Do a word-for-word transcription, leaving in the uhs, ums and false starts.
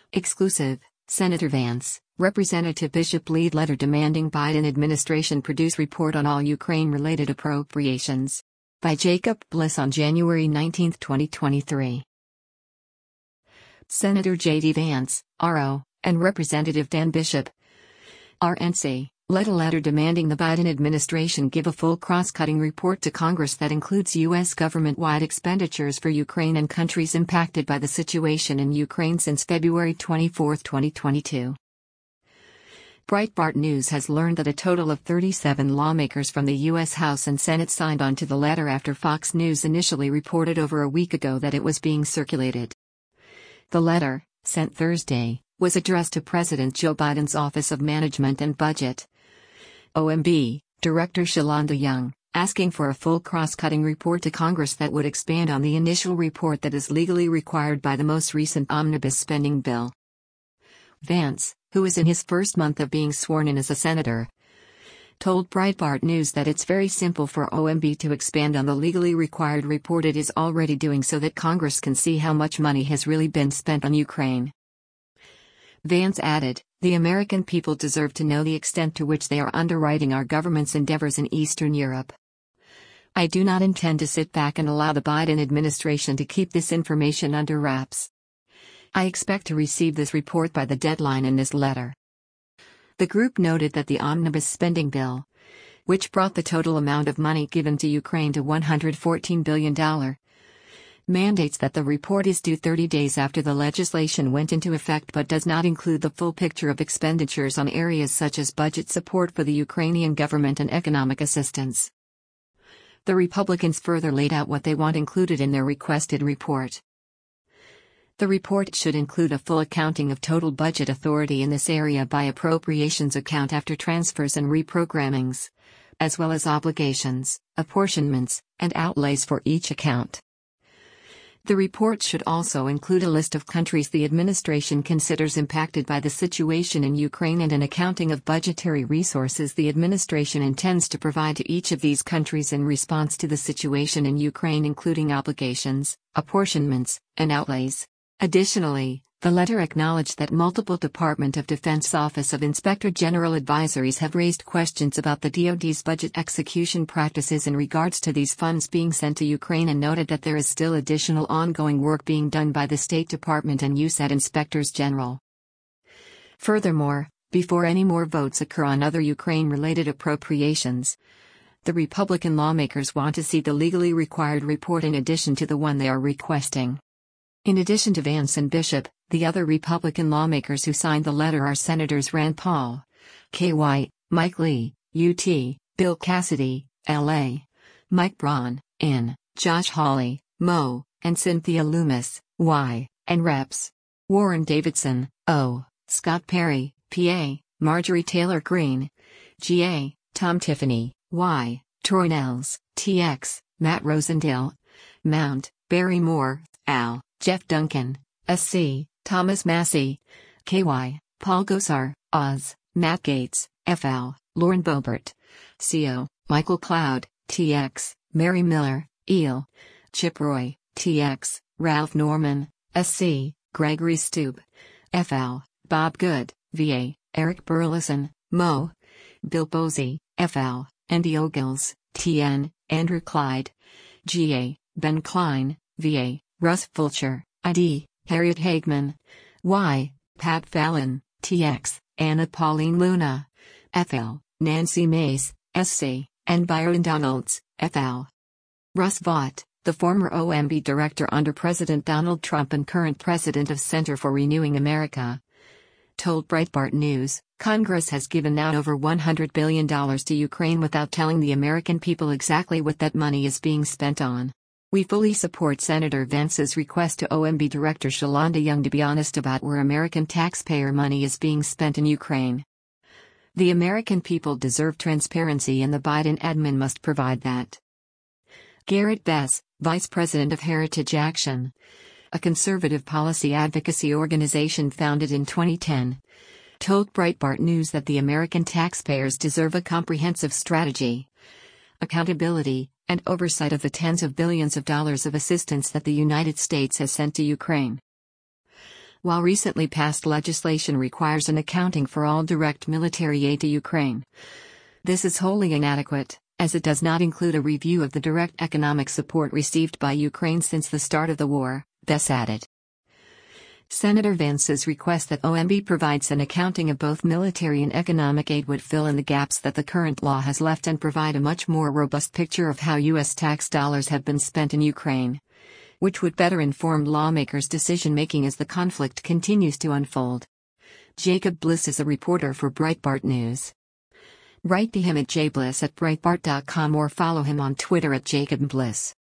Exclusive, Senator Vance, Representative Bishop lead letter demanding Biden administration produce report on all Ukraine-related appropriations. By Jacob Bliss on January nineteenth, twenty twenty-three. Senator J D Vance, R O, and Representative Dan Bishop, R N C, led a letter demanding the Biden administration give a full cross-cutting report to Congress that includes U S government-wide expenditures for Ukraine and countries impacted by the situation in Ukraine since February twenty-fourth, twenty twenty-two. Breitbart News has learned that a total of thirty-seven lawmakers from the U S House and Senate signed on to the letter after Fox News initially reported over a week ago that it was being circulated. The letter, sent Thursday, was addressed to President Joe Biden's Office of Management and Budget, O M B, Director Shalanda Young, asking for a full cross-cutting report to Congress that would expand on the initial report that is legally required by the most recent omnibus spending bill. Vance, who is in his first month of being sworn in as a senator, told Breitbart News that it's very simple for O M B to expand on the legally required report it is already doing so that Congress can see how much money has really been spent on Ukraine. Vance added, "The American people deserve to know the extent to which they are underwriting our government's endeavors in Eastern Europe. I do not intend to sit back and allow the Biden administration to keep this information under wraps. I expect to receive this report by the deadline in this letter." The group noted that the omnibus spending bill, which brought the total amount of money given to Ukraine to one hundred fourteen billion dollars, mandates that the report is due thirty days after the legislation went into effect but does not include the full picture of expenditures on areas such as budget support for the Ukrainian government and economic assistance. The Republicans further laid out what they want included in their requested report. The report should include a full accounting of total budget authority in this area by appropriations account after transfers and reprogrammings, as well as obligations, apportionments, and outlays for each account. The report should also include a list of countries the administration considers impacted by the situation in Ukraine and an accounting of budgetary resources the administration intends to provide to each of these countries in response to the situation in Ukraine, including obligations, apportionments, and outlays. Additionally, the letter acknowledged that multiple Department of Defense Office of Inspector General advisories have raised questions about the D O D's budget execution practices in regards to these funds being sent to Ukraine and noted that there is still additional ongoing work being done by the State Department and U S A D Inspectors General. Furthermore, before any more votes occur on other Ukraine-related appropriations, the Republican lawmakers want to see the legally required report in addition to the one they are requesting. In addition to Vance and Bishop, the other Republican lawmakers who signed the letter are Senators Rand Paul, Kay White, Mike Lee, U T, Bill Cassidy, L A, Mike Braun, N, Josh Hawley, Mo, and Cynthia Loomis, Y, and Reps Warren Davidson, O, Scott Perry, P A, Marjorie Taylor Greene, G A, Tom Tiffany, Y, Troy Nehls, T X, Matt Rosendale, Mount, Barry Moore, Al, Jeff Duncan, S C, Thomas Massey, K Y, Paul Gosar, Oz, Matt Gaetz, F L, Lauren Boebert, C O, Michael Cloud, T X, Mary Miller, E L, Chip Roy, T X, Ralph Norman, S C, Gregory Stube, F L, Bob Good, V A, Eric Burleson, Mo, Bill Posey, F L, Andy Ogills, T N, Andrew Clyde, G A, Ben Klein, V A, Russ Fulcher, I D, Harriet Hagman, Y, Pat Fallon, T X, Anna Pauline Luna, F L, Nancy Mace, S C, and Byron Donalds, F L. Russ Vought, the former O M B director under President Donald Trump and current president of Center for Renewing America, told Breitbart News, Congress has given out over one hundred billion dollars to Ukraine without telling the American people exactly what that money is being spent on. We fully support Senator Vance's request to O M B Director Shalanda Young to be honest about where American taxpayer money is being spent in Ukraine. The American people deserve transparency and the Biden admin must provide that. Garrett Bess, Vice President of Heritage Action, a conservative policy advocacy organization founded in twenty ten, told Breitbart News that the American taxpayers deserve a comprehensive strategy, accountability, and oversight of the tens of billions of dollars of assistance that the United States has sent to Ukraine. while recently passed legislation requires an accounting for all direct military aid to Ukraine. This is wholly inadequate, as it does not include a review of the direct economic support received by Ukraine since the start of the war, Bess added. Senator Vance's request that O M B provides an accounting of both military and economic aid would fill in the gaps that the current law has left and provide a much more robust picture of how U S tax dollars have been spent in Ukraine, which would better inform lawmakers' decision-making as the conflict continues to unfold. Jacob Bliss is a reporter for Breitbart News. Write to him at jbliss at breitbart dot com or follow him on Twitter at Jacob Bliss.